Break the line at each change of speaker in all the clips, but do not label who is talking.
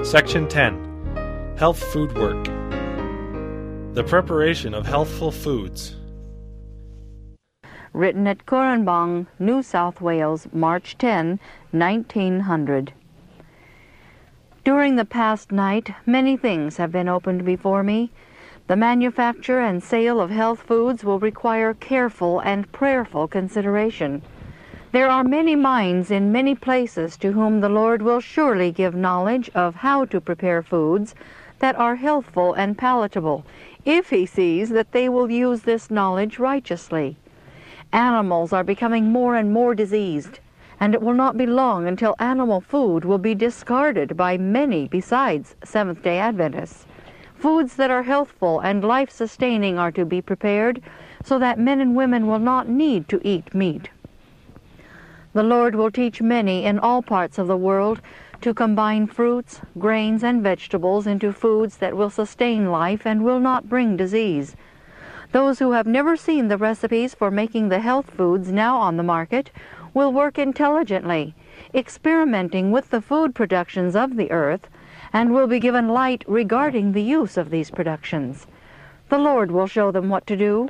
Section 10. Health Food Work. The preparation of healthful foods.
Written at Coranbong, New South Wales, March 10, 1900. During the past night, many things have been opened before me. The manufacture and sale of health foods will require careful and prayerful consideration. There are many minds in many places to whom the Lord will surely give knowledge of how to prepare foods that are healthful and palatable, if He sees that they will use this knowledge righteously. Animals are becoming more and more diseased, and it will not be long until animal food will be discarded by many besides Seventh-day Adventists. Foods that are healthful and life-sustaining are to be prepared so that men and women will not need to eat meat. The Lord will teach many in all parts of the world to combine fruits, grains, and vegetables into foods that will sustain life and will not bring disease. Those who have never seen the recipes for making the health foods now on the market will work intelligently, experimenting with the food productions of the earth, and will be given light regarding the use of these productions. The Lord will show them what to do.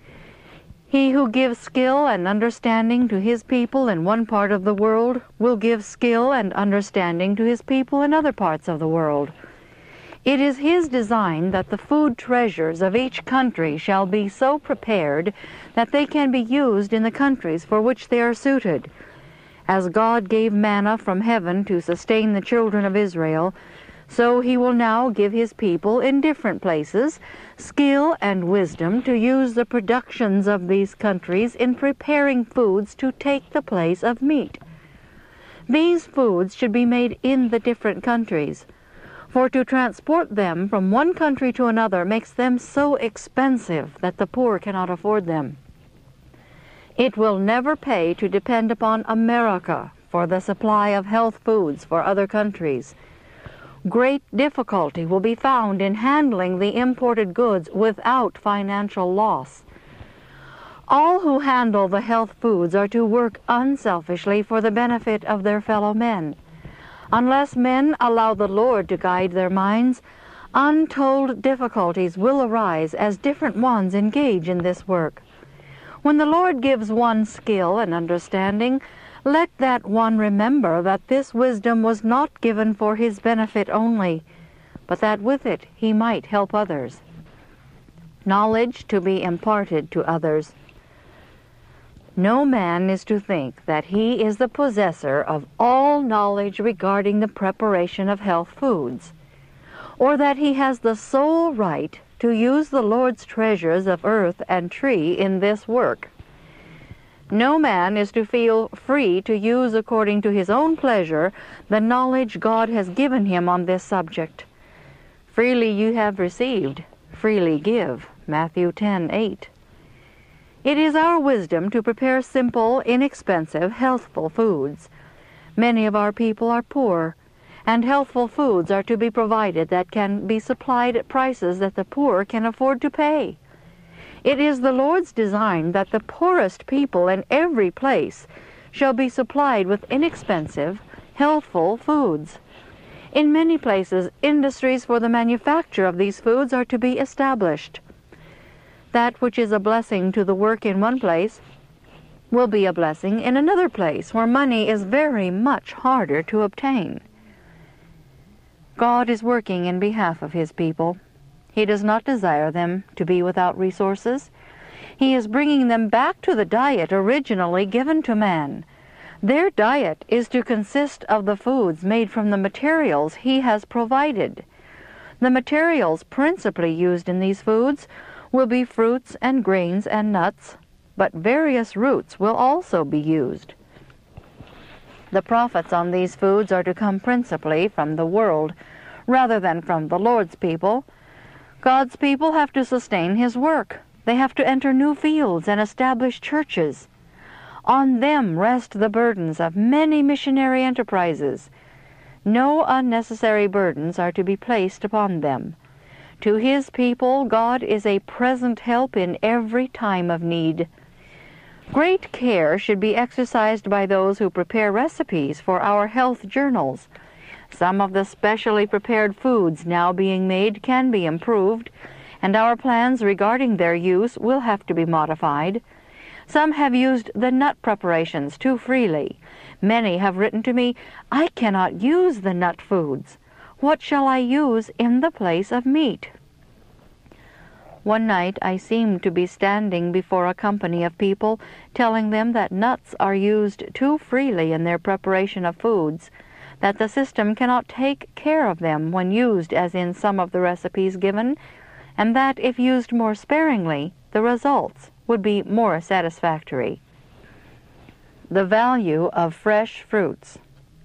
He who gives skill and understanding to His people in one part of the world will give skill and understanding to His people in other parts of the world. It is His design that the food treasures of each country shall be so prepared that they can be used in the countries for which they are suited. As God gave manna from heaven to sustain the children of Israel, so He will now give His people in different places skill and wisdom to use the productions of these countries in preparing foods to take the place of meat. These foods should be made in the different countries, for to transport them from one country to another makes them so expensive that the poor cannot afford them. It will never pay to depend upon America for the supply of health foods for other countries. Great difficulty will be found in handling the imported goods without financial loss. All who handle the health foods are to work unselfishly for the benefit of their fellow men. Unless men allow the Lord to guide their minds, untold difficulties will arise as different ones engage in this work. When the Lord gives one skill and understanding, let that one remember that this wisdom was not given for his benefit only, but that with it he might help others. Knowledge to be imparted to others. No man is to think that he is the possessor of all knowledge regarding the preparation of health foods, or that he has the sole right to use the Lord's treasures of earth and tree in this work. No man is to feel free to use according to his own pleasure the knowledge God has given him on this subject. Freely you have received, freely give. Matthew 10:8. It is our wisdom to prepare simple, inexpensive, healthful foods. Many of our people are poor, and healthful foods are to be provided that can be supplied at prices that the poor can afford to pay. It is the Lord's design that the poorest people in every place shall be supplied with inexpensive, healthful foods. In many places, industries for the manufacture of these foods are to be established. That which is a blessing to the work in one place will be a blessing in another place where money is very much harder to obtain. God is working in behalf of His people. He does not desire them to be without resources. He is bringing them back to the diet originally given to man. Their diet is to consist of the foods made from the materials He has provided. The materials principally used in these foods will be fruits and grains and nuts, but various roots will also be used. The profits on these foods are to come principally from the world, rather than from the Lord's people. God's people have to sustain His work. They have to enter new fields and establish churches. On them rest the burdens of many missionary enterprises. No unnecessary burdens are to be placed upon them. To His people, God is a present help in every time of need. Great care should be exercised by those who prepare recipes for our health journals. Some of the specially prepared foods now being made can be improved, and our plans regarding their use will have to be modified. Some have used the nut preparations too freely. Many have written to me, "I cannot use the nut foods. What shall I use in the place of meat?" One night I seemed to be standing before a company of people, telling them that nuts are used too freely in their preparation of foods, that the system cannot take care of them when used as in some of the recipes given, and that if used more sparingly, the results would be more satisfactory. The value of fresh fruits.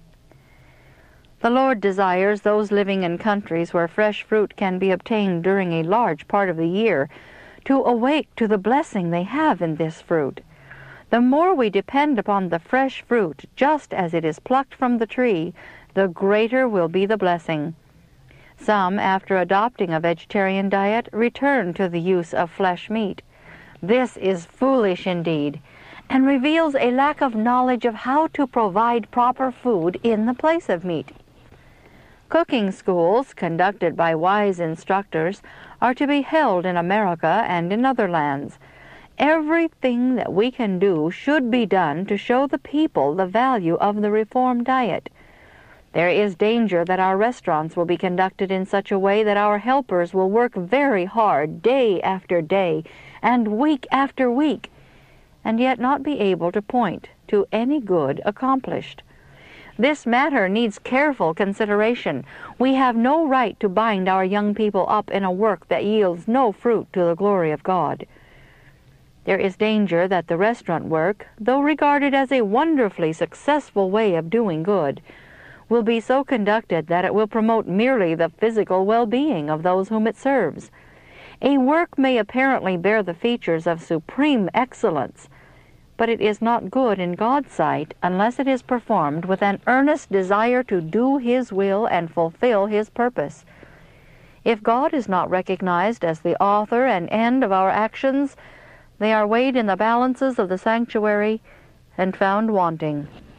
The Lord desires those living in countries where fresh fruit can be obtained during a large part of the year to awake to the blessing they have in this fruit. The more we depend upon the fresh fruit just as it is plucked from the tree, the greater will be the blessing. Some, after adopting a vegetarian diet, return to the use of flesh meat. This is foolish indeed, and reveals a lack of knowledge of how to provide proper food in the place of meat. Cooking schools, conducted by wise instructors, are to be held in America and in other lands. Everything that we can do should be done to show the people the value of the Reformed diet. There is danger that our restaurants will be conducted in such a way that our helpers will work very hard day after day and week after week, and yet not be able to point to any good accomplished. This matter needs careful consideration. We have no right to bind our young people up in a work that yields no fruit to the glory of God. There is danger that the restaurant work, though regarded as a wonderfully successful way of doing good, will be so conducted that it will promote merely the physical well-being of those whom it serves. A work may apparently bear the features of supreme excellence, but it is not good in God's sight unless it is performed with an earnest desire to do His will and fulfill His purpose. If God is not recognized as the author and end of our actions, they are weighed in the balances of the sanctuary and found wanting.